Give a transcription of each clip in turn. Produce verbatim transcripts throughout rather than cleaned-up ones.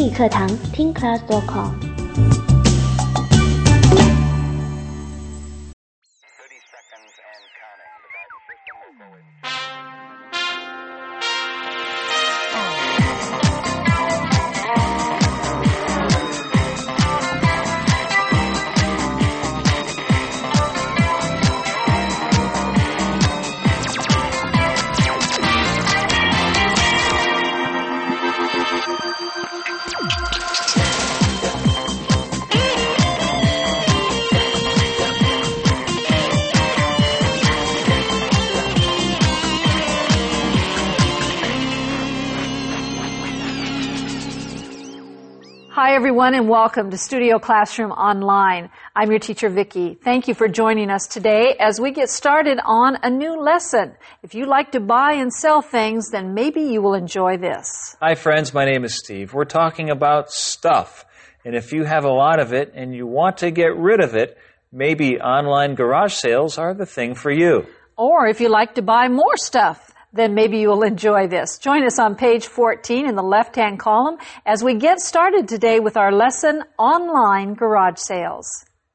英语课堂听 class dot com。 Hi everyone and welcome to Studio Classroom Online. I'm your teacher Vicki. Thank you for joining us today as we get started on a new lesson. If you like to buy and sell things, then maybe you will enjoy this. Hi friends, my name is Steve. We're talking about stuff. And if you have a lot of it and you want to get rid of it, maybe online garage sales are the thing for you. Or if you like to buy more stuff, then maybe you will enjoy this. Join us on page fourteen in the left-hand column as we get started today with our lesson, Online Garage Sales.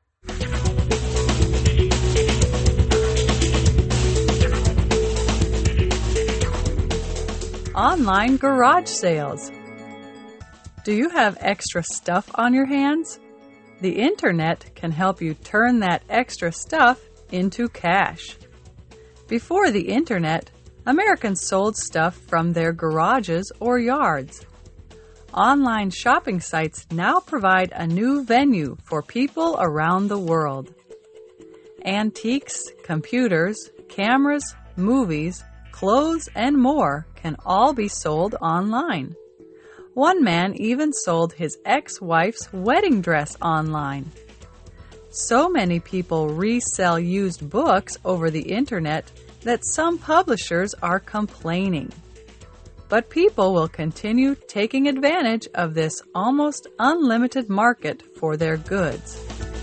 Online garage sales. Do you have extra stuff on your hands? The Internet can help you turn that extra stuff into cash. Before the Internet, Americans sold stuff from their garages or yards. Online shopping sites now provide a new venue for people around the world. Antiques, computers, cameras, movies, clothes, and more can all be sold online. One man even sold his ex-wife's wedding dress online. So many people resell used books over the Internet that some publishers are complaining. But people will continue taking advantage of this almost unlimited market for their goods.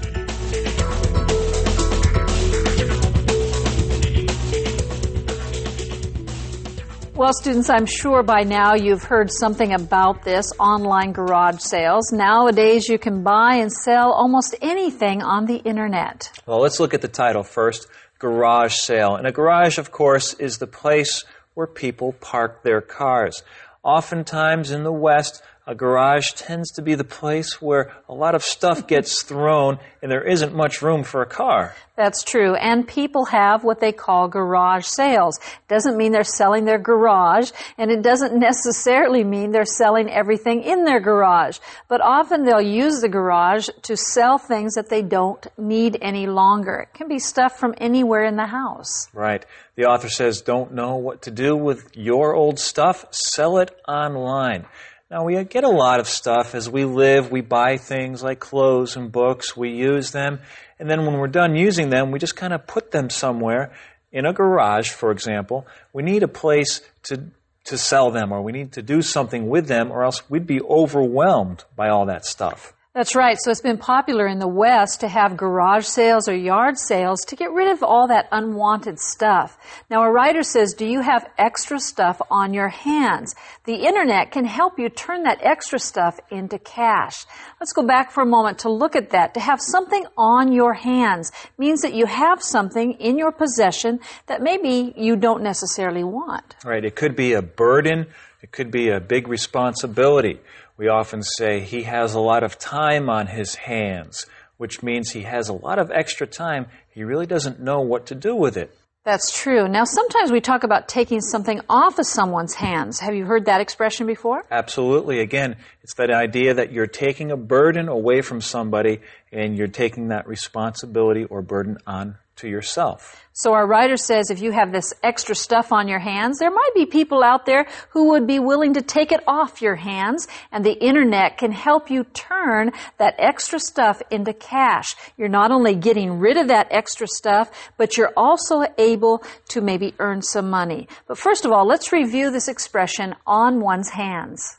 Well, students, I'm sure by now you've heard something about this online garage sales. Nowadays, you can buy and sell almost anything on the Internet. Well, let's look at the title first. Garage sale. And a garage, of course, is the place where people park their cars. Oftentimes in the West, a garage tends to be the place where a lot of stuff gets thrown and there isn't much room for a car. That's true. And people have what they call garage sales. Doesn't mean they're selling their garage, and it doesn't necessarily mean they're selling everything in their garage. But often they'll use the garage to sell things that they don't need any longer. It can be stuff from anywhere in the house. Right. The author says, don't know what to do with your old stuff? Sell it online. Now, we get a lot of stuff as we live. We buy things like clothes and books. We use them. And then when we're done using them, we just kind of put them somewhere. In a garage, for example, we need a place to, to sell them, or we need to do something with them, or else we'd be overwhelmed by all that stuff. That's right. So it's been popular in the West to have garage sales or yard sales to get rid of all that unwanted stuff. Now, a writer says, do you have extra stuff on your hands? The Internet can help you turn that extra stuff into cash. Let's go back for a moment to look at that. To have something on your hands means that you have something in your possession that maybe you don't necessarily want. Right. It could be a burden. It could be a big responsibility. We often say he has a lot of time on his hands, which means he has a lot of extra time. He really doesn't know what to do with it. That's true. Now, sometimes we talk about taking something off of someone's hands. Have you heard that expression before? Absolutely. Again, it's that idea that you're taking a burden away from somebody and you're taking that responsibility or burden on to yourself. So our writer says if you have this extra stuff on your hands, there might be people out there who would be willing to take it off your hands, and the Internet can help you turn that extra stuff into cash. You're not only getting rid of that extra stuff, but you're also able to maybe earn some money. But first of all, let's review this expression, on one's hands.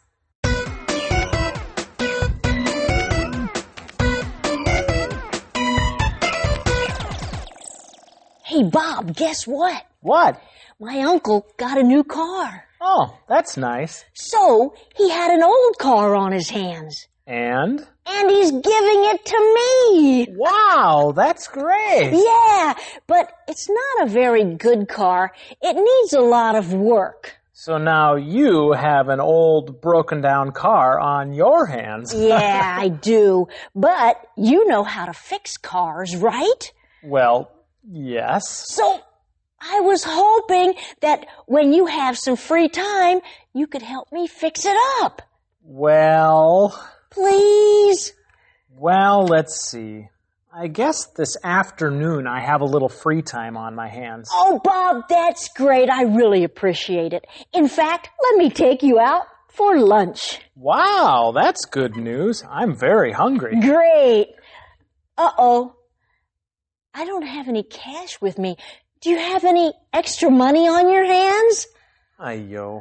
Hey, Bob, guess what? What? My uncle got a new car. Oh, that's nice. So, he had an old car on his hands. And? And he's giving it to me. Wow, that's great. Yeah, but it's not a very good car. It needs a lot of work. So now you have an old, broken-down car on your hands. Yeah, I do. But you know how to fix cars, right? Well, yes. So I was hoping that when you have some free time, you could help me fix it up. Well... Please? Well, let's see. I guess this afternoon I have a little free time on my hands. Oh, Bob, that's great. I really appreciate it. In fact, let me take you out for lunch. Wow, that's good news. I'm very hungry. Great. Uh-oh. I don't have any cash with me. Do you have any extra money on your hands? Ay-yo.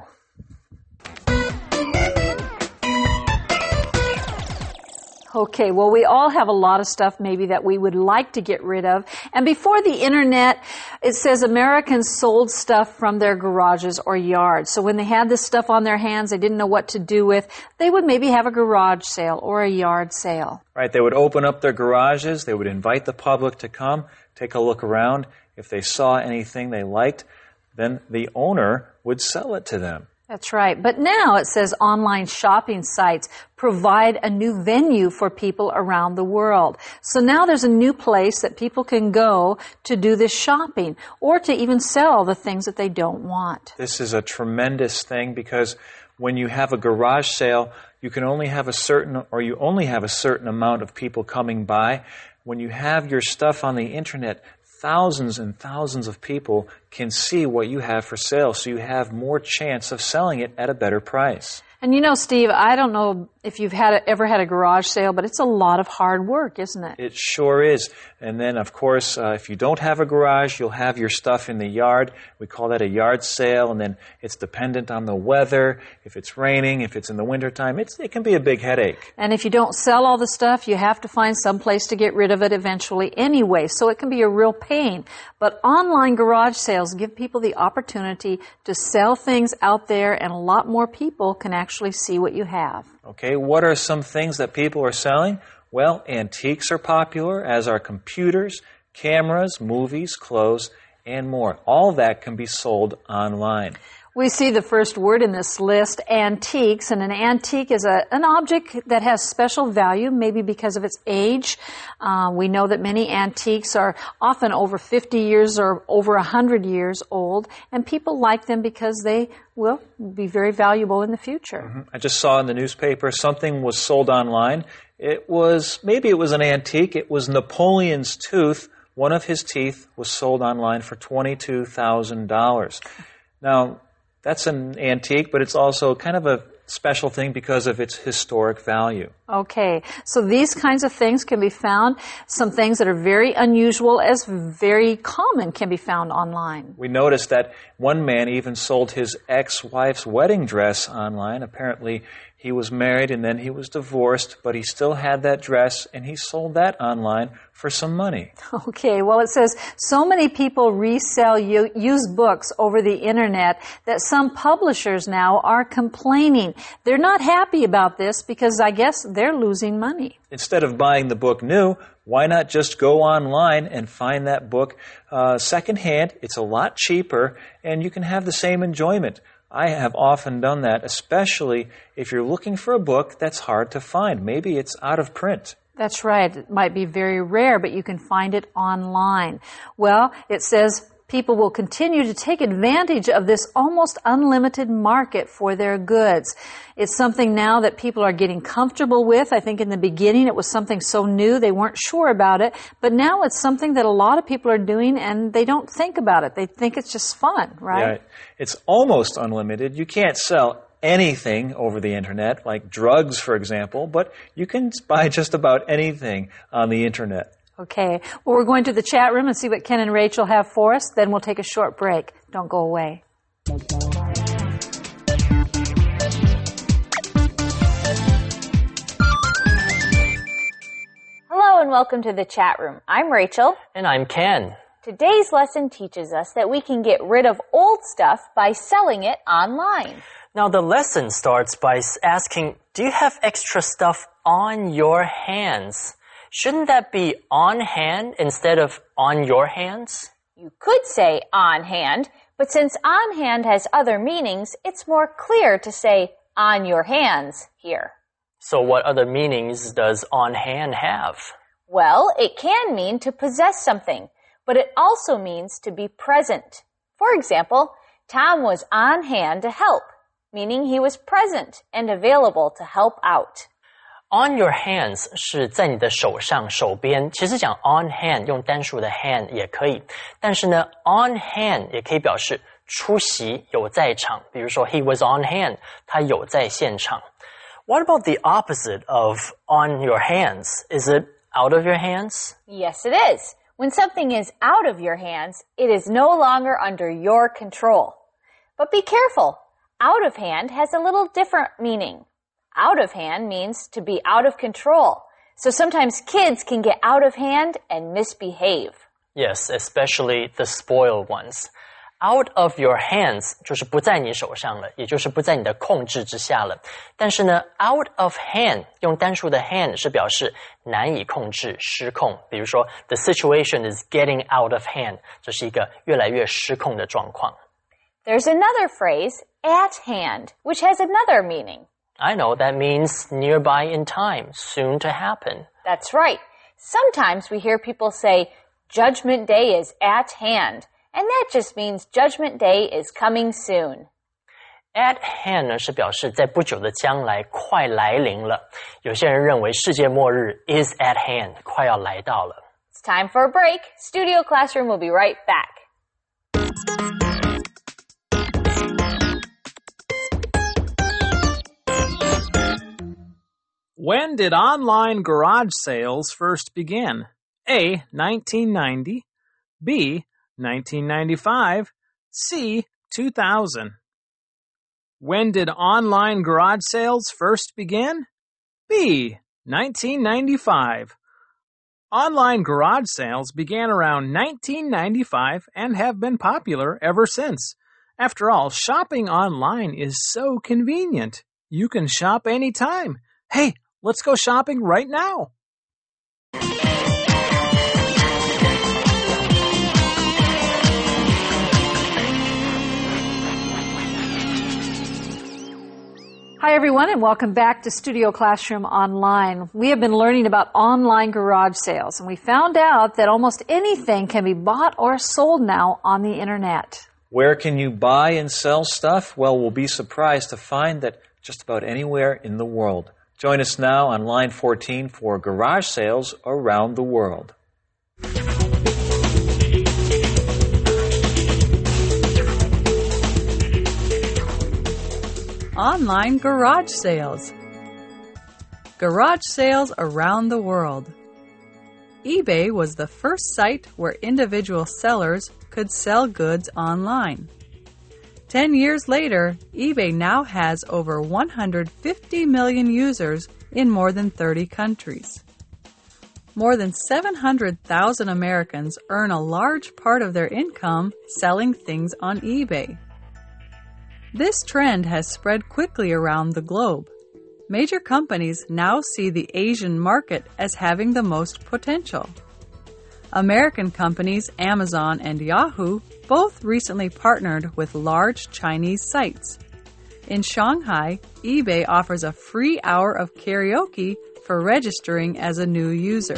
Okay, well, we all have a lot of stuff maybe that we would like to get rid of. And before the internet, it says Americans sold stuff from their garages or yards. So when they had this stuff on their hands, they didn't know what to do with, they would maybe have a garage sale or a yard sale. Right, they would open up their garages, they would invite the public to come, take a look around. If they saw anything they liked, then the owner would sell it to them. That's right. But now it says online shopping sites provide a new venue for people around the world. So now there's a new place that people can go to do this shopping or to even sell the things that they don't want. This is a tremendous thing because when you have a garage sale, you can only have a certain, or you only have a certain amount of people coming by. When you have your stuff on the internet, thousands and thousands of people can see what you have for sale, so you have more chance of selling it at a better price. And you know, Steve, I don't know if you've had a, ever had a garage sale, but it's a lot of hard work, isn't it? It sure is. And then, of course, uh, if you don't have a garage, you'll have your stuff in the yard. We call that a yard sale, and then it's dependent on the weather. If it's raining, if it's in the wintertime, it's, it can be a big headache. And if you don't sell all the stuff, you have to find some place to get rid of it eventually anyway, so it can be a real pain. But online garage sales give people the opportunity to sell things out there, and a lot more people can actually see what you have. Okay, what are some things that people are selling? Well, antiques are popular, as are computers, cameras, movies, clothes, and more. All that can be sold online. We see the first word in this list, antiques, and an antique is a, an object that has special value, maybe because of its age. Uh, we know that many antiques are often over fifty years or over one hundred years old, and people like them because they will be very valuable in the future. Mm-hmm. I just saw in the newspaper something was sold online. It was, maybe it was an antique. It was Napoleon's tooth. One of his teeth was sold online for twenty-two thousand dollars. Now, that's an antique, but it's also kind of a special thing because of its historic value. Okay, so these kinds of things can be found. Some things that are very unusual as very common can be found online. We noticed that one man even sold his ex-wife's wedding dress online. Apparently, he was married and then he was divorced, but he still had that dress, and he sold that online for some money. Okay, well, it says so many people resell u- used books over the internet that some publishers now are complaining. They're not happy about this because I guess they're losing money. Instead of buying the book new, why not just go online and find that book uh, secondhand? It's a lot cheaper, and you can have the same enjoyment. I have often done that, especially if you're looking for a book that's hard to find. Maybe it's out of print. That's right. It might be very rare, but you can find it online. Well, it says people will continue to take advantage of this almost unlimited market for their goods. It's something now that people are getting comfortable with. I think in the beginning it was something so new they weren't sure about it, but now it's something that a lot of people are doing and they don't think about it. They think it's just fun, right? Yeah, it's almost unlimited. You can't sell anything over the internet, like drugs, for example, but you can buy just about anything on the internet. Okay. Well, we're going to the chat room and see what Ken and Rachel have for us. Then we'll take a short break. Don't go away. Hello and welcome to the chat room. I'm Rachel. And I'm Ken. Today's lesson teaches us that we can get rid of old stuff by selling it online. Now the lesson starts by asking, do you have extra stuff on your hands? Shouldn't that be on hand instead of on your hands? You could say on hand, but since on hand has other meanings, it's more clear to say on your hands here. So what other meanings does on hand have? Well, it can mean to possess something, but it also means to be present. For example, Tom was on hand to help, meaning he was present and available to help out. On your hands 是在你的手上手边，其实讲 on hand 用单数的 hand 也可以，但是呢 on hand 也可以表示出席有在场，比如说 he was on hand 他有在现场。What about the opposite of on your hands? Is it out of your hands? Yes, it is. When something is out of your hands, it is no longer under your control. But be careful. Out of hand has a little different meaning. Out of hand means to be out of control. So sometimes kids can get out of hand and misbehave. Yes, especially the spoiled ones. Out of your hands 就是不在你手上了，也就是不在你的控制之下了。但是呢 out of hand 用单数的 hand 是表示难以控制、失控。比如说 the situation is getting out of hand 这是一个越来越失控的状况。 There's another phrase, at hand, which has another meaning. I know, that means nearby in time, soon to happen. That's right. Sometimes we hear people say, Judgment Day is at hand, and that just means Judgment Day is coming soon. At hand 呢是表示在不久的将来快来临了。有些人认为世界末日 is at hand, 快要来到了。 It's time for a break. Studio Classroom will be right back. When did online garage sales first begin? A. nineteen ninety, B. nineteen ninety-five, C. two thousand. When did online garage sales first begin? B. nineteen ninety-five. Online garage sales began around nineteen ninety-five and have been popular ever since. After all, shopping online is so convenient. You can shop anytime. Hey, let's go shopping right now. Hi, everyone, and welcome back to Studio Classroom Online. We have been learning about online garage sales, and we found out that almost anything can be bought or sold now on the Internet. Where can you buy and sell stuff? Well, we'll be surprised to find that just about anywhere in the world. Join us now on line fourteen for garage sales around the world. Online garage sales. Garage sales around the world. eBay was the first site where individual sellers could sell goods online. Ten years later, eBay now has over one hundred fifty million users in more than thirty countries. More than seven hundred thousand Americans earn a large part of their income selling things on eBay. This trend has spread quickly around the globe. Major companies now see the Asian market as having the most potential. American companies Amazon and Yahoo both recently partnered with large Chinese sites. In Shanghai, eBay offers a free hour of karaoke for registering as a new user.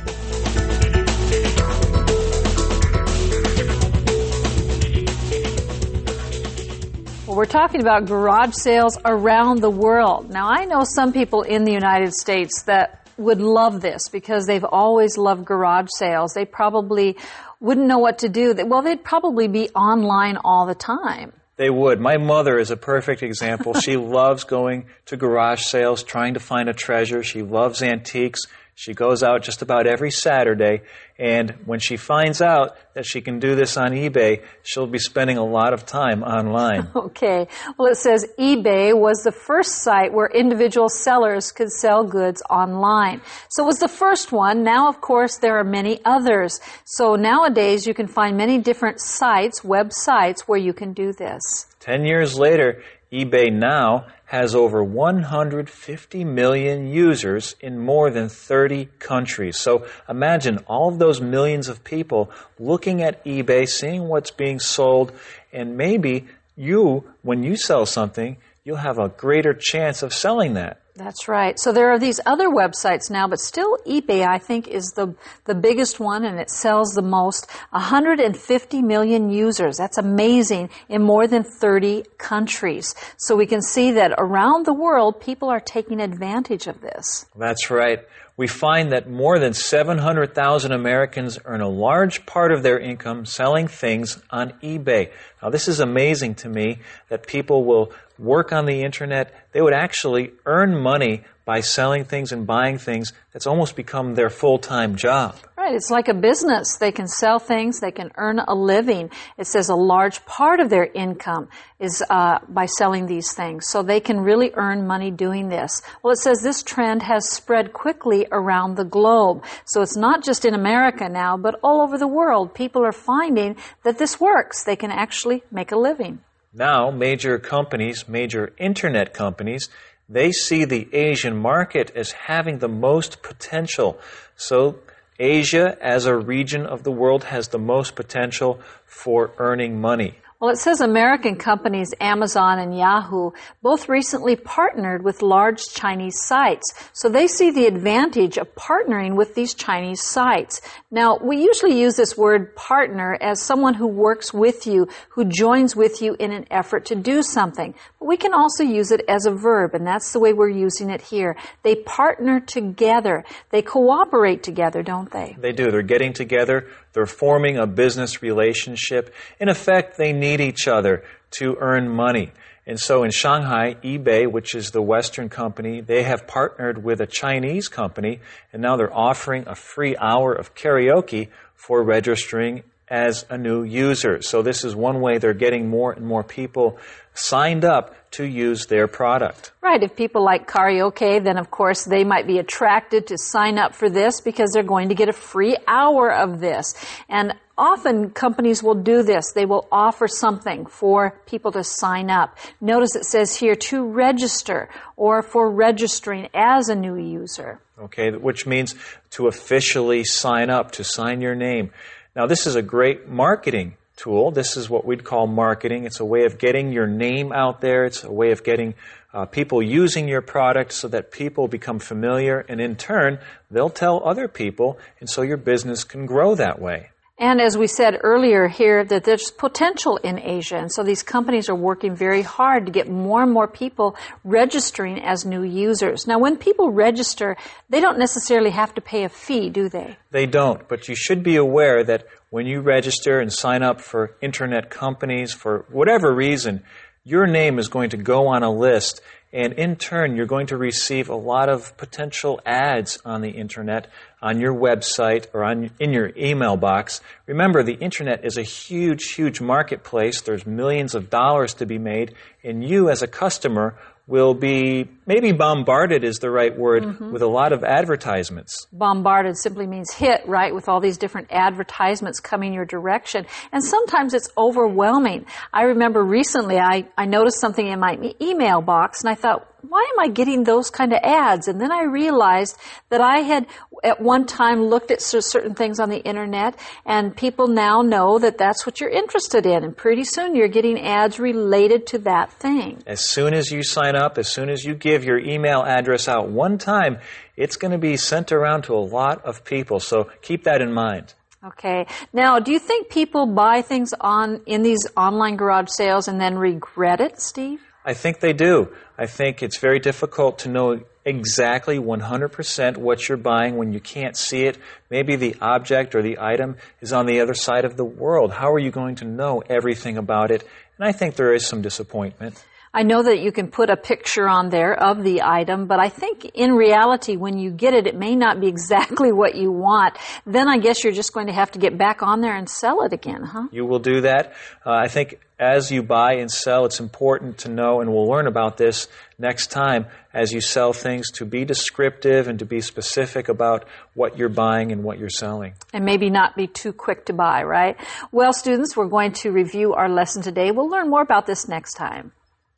Well, we're talking about garage sales around the world. Now, I know some people in the United States that would love this because they've always loved garage sales. They probably wouldn't know what to do. Well, they'd probably be online all the time. They would. My mother is a perfect example. She loves going to garage sales, trying to find a treasure. She loves antiques. She goes out just about every Saturday, and when she finds out that she can do this on eBay, she'll be spending a lot of time online. Okay. Well, it says eBay was the first site where individual sellers could sell goods online. So it was the first one. Now, of course, there are many others. So nowadays, you can find many different sites, websites, where you can do this. Ten years later, eBay now has over one hundred fifty million users in more than thirty countries. So imagine all of those millions of people looking at eBay, seeing what's being sold, and maybe you, when you sell something, you'll have a greater chance of selling that. That's right. So there are these other websites now, but still eBay, I think, is the the biggest one, and it sells the most. one hundred fifty million users. That's amazing, in more than thirty countries. So we can see that around the world, people are taking advantage of this. That's right. We find that more than seven hundred thousand Americans earn a large part of their income selling things on eBay. Now, this is amazing to me that people will work on the internet. They would actually earn money by selling things and buying things. That's almost become their full-time job. Right, it's like a business. They can sell things, they can earn a living. It says a large part of their income is uh, by selling these things. So they can really earn money doing this. Well, it says this trend has spread quickly around the globe. So it's not just in America now, but all over the world. People are finding that this works. They can actually make a living. Now, major companies, major internet companies, they see the Asian market as having the most potential. So Asia, as a region of the world, has the most potential for earning money. Well, it says American companies Amazon and Yahoo both recently partnered with large Chinese sites. So they see the advantage of partnering with these Chinese sites. Now, we usually use this word partner as someone who works with you, who joins with you in an effort to do something. But we can also use it as a verb, and that's the way we're using it here. They partner together. They cooperate together, don't they? They do. They're getting together. They're forming a business relationship. In effect, they need each other to earn money. And so in Shanghai, eBay, which is the Western company, they have partnered with a Chinese company, and now they're offering a free hour of karaoke for registering as a new user. So this is one way they're getting more and more people signed up to use their product. Right. If people like karaoke, then of course they might be attracted to sign up for this because they're going to get a free hour of this. And often companies will do this. They will offer something for people to sign up. Notice it says here to register or for registering as a new user. Okay, which means to officially sign up, to sign your name. Now, this is a great marketing tool. This is what we'd call marketing. It's a way of getting your name out there. It's a way of getting uh, people using your product so that people become familiar, and in turn, they'll tell other people, and so your business can grow that way. And as we said earlier here, that there's potential in Asia. And so these companies are working very hard to get more and more people registering as new users. Now, when people register, they don't necessarily have to pay a fee, do they? They don't. But you should be aware that when you register and sign up for internet companies, for whatever reason, your name is going to go on a list. And in turn, you're going to receive a lot of potential ads on the internet, on your website, or on in your email box. Remember, the internet is a huge, huge marketplace. There's millions of dollars to be made, and you as a customer will be, maybe bombarded is the right word, mm-hmm. with a lot of advertisements. Bombarded simply means hit, right, with all these different advertisements coming your direction. And sometimes it's overwhelming. I remember recently I, I noticed something in my e- email box, and I thought, why am I getting those kind of ads? And then I realized that I had at one time looked at certain things on the internet, and people now know that that's what you're interested in. And pretty soon you're getting ads related to that thing. As soon as you sign up, as soon as you give your email address out one time, it's going to be sent around to a lot of people. So keep that in mind. Okay. Now, do you think people buy things on in these online garage sales and then regret it, Steve? I think they do. I think it's very difficult to know exactly one hundred percent what you're buying when you can't see it. Maybe the object or the item is on the other side of the world. How are you going to know everything about it? And I think there is some disappointment. I know that you can put a picture on there of the item, but I think in reality, when you get it, it may not be exactly what you want. Then I guess you're just going to have to get back on there and sell it again, huh? You will do that. Uh, I think as you buy and sell, it's important to know, and we'll learn about this next time, as you sell things, to be descriptive and to be specific about what you're buying and what you're selling. And maybe not be too quick to buy, right? Well, students, we're going to review our lesson today. We'll learn more about this next time.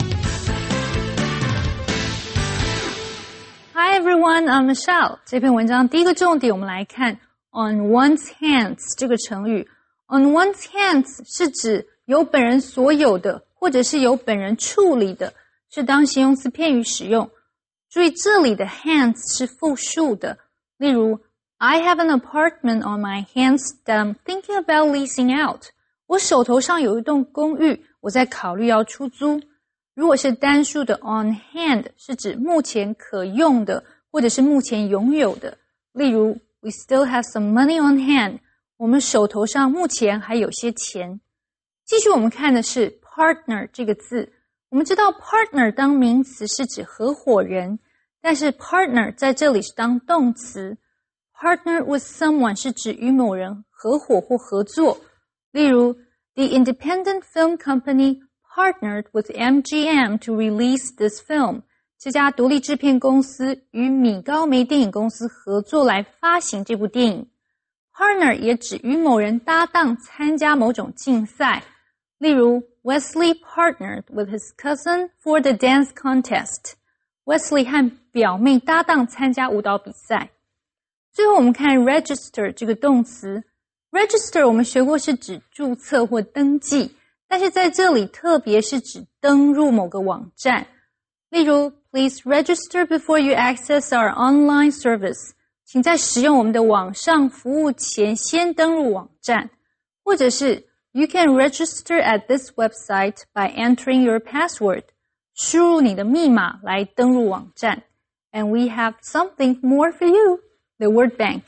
Hi everyone, I'm Michelle. 这篇文章第一个重点，我们来看 on one's hands 这个成语。On one's hands 是指由本人所有的，或者是由本人处理的，是当形容词片语使用。注意这里的 hands 是复数的，例如 I have an apartment on my hands that I'm thinking about leasing out. 我手头上有一栋公寓，我在考虑要出租。如果是单数的 on hand 是指目前可用的，或者是目前拥有的。例如 We still have some money on hand. 我们手头上目前还有些钱。继续我们看的是 partner 这个字。我们知道 partner 当名词是指合伙人，但是 partner 在这里是当动词。Partner with someone 是指与某人合伙或合作。例如 The independent film company partnered with M G M to release this film. 这家独立制片公司与米高梅电影公司合作来发行这部电影。Partner 也指与某人搭档参加某种竞赛。例如 Wesley partnered with his cousin for the dance contest. Wesley 和表妹搭档参加舞蹈比赛。最后我们看 register 这个动词。Register 我们学过是指注册或登记，但是在这里特别是指登入某个网站。例如 Please register before you access our online service. 请在使用我们的网上服务前先登入网站。或者是 You can register at this website by entering your password. 输入你的密码来登入网站。And we have something more for you, the word bank.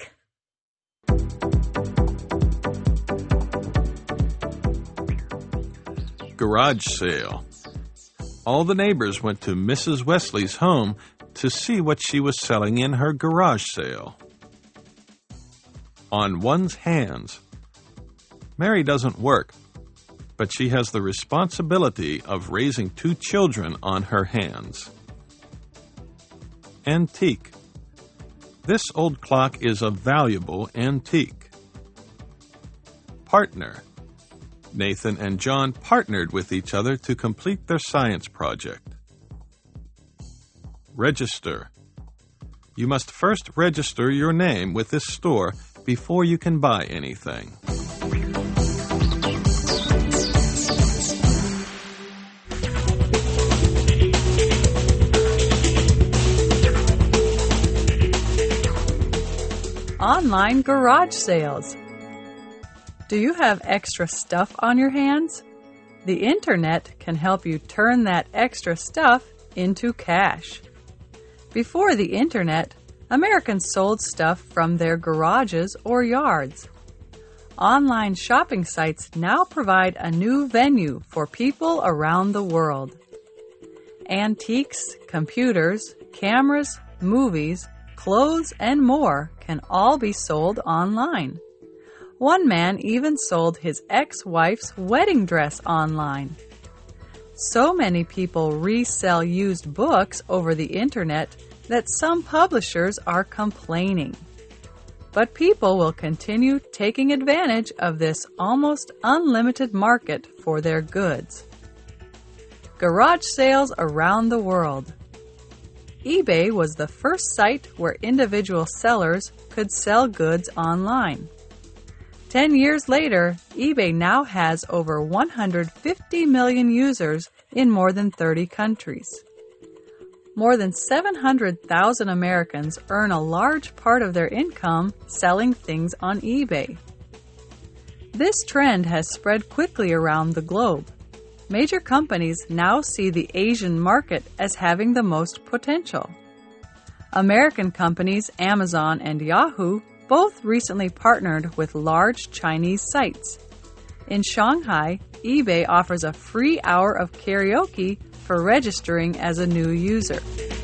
Garage sale. All the neighbors went to Missus Wesley's home to see what she was selling in her garage sale. On one's hands. Mary doesn't work, but she has the responsibility of raising two children on her hands. Antique. This old clock is a valuable antique. Partner. Nathan and John partnered with each other to complete their science project. Register. You must first register your name with this store before you can buy anything. Online garage sales. Do you have extra stuff on your hands? The internet can help you turn that extra stuff into cash. Before the internet, Americans sold stuff from their garages or yards. Online shopping sites now provide a new venue for people around the world. Antiques, computers, cameras, movies, clothes, and more can all be sold online. One man even sold his ex-wife's wedding dress online. So many people resell used books over the internet that some publishers are complaining. But people will continue taking advantage of this almost unlimited market for their goods. Garage sales around the world. eBay was the first site where individual sellers could sell goods online. Ten years later, eBay now has over one hundred fifty million users in more than thirty countries. More than seven hundred thousand Americans earn a large part of their income selling things on eBay. This trend has spread quickly around the globe. Major companies now see the Asian market as having the most potential. American companies Amazon and Yahoo both recently partnered with large Chinese sites. In Shanghai, eBay offers a free hour of karaoke for registering as a new user.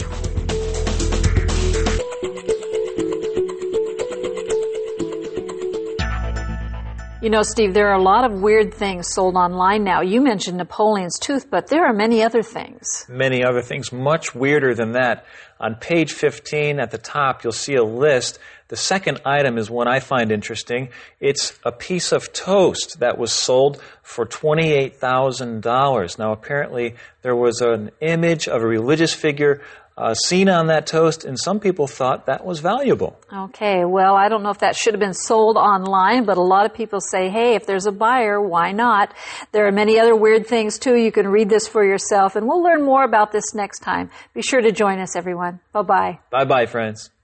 You know, Steve, there are a lot of weird things sold online now. You mentioned Napoleon's tooth, but there are many other things. Many other things much weirder than that. On page fifteen at the top, you'll see a list. The second item is one I find interesting. It's a piece of toast that was sold for twenty-eight thousand dollars. Now, apparently, there was an image of a religious figure Uh, seen on that toast, and some people thought that was valuable. Okay, well, I don't know if that should have been sold online, but a lot of people say, hey, if there's a buyer, why not? There are many other weird things, too. You can read this for yourself, and we'll learn more about this next time. Be sure to join us, everyone. Bye-bye. Bye-bye, friends.